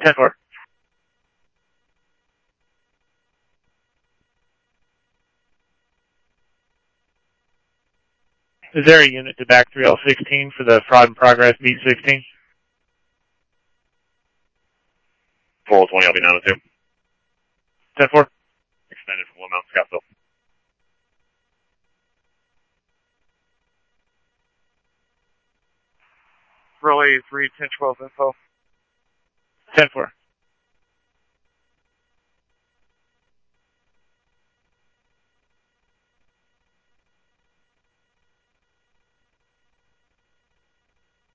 10-4. Is there a unit to back 3L16 for the fraud in progress beat 16? 420, I'll be 902. 10-4. Extended from Blue Mountain, Scottsville. Relay 3, 10-12 info. 10-4.